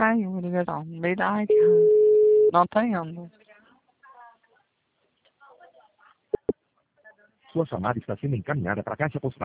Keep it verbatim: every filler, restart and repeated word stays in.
caiu, ligação, no meio da área. Não tá indo. Sua chamada está sendo encaminhada para a caixa postal.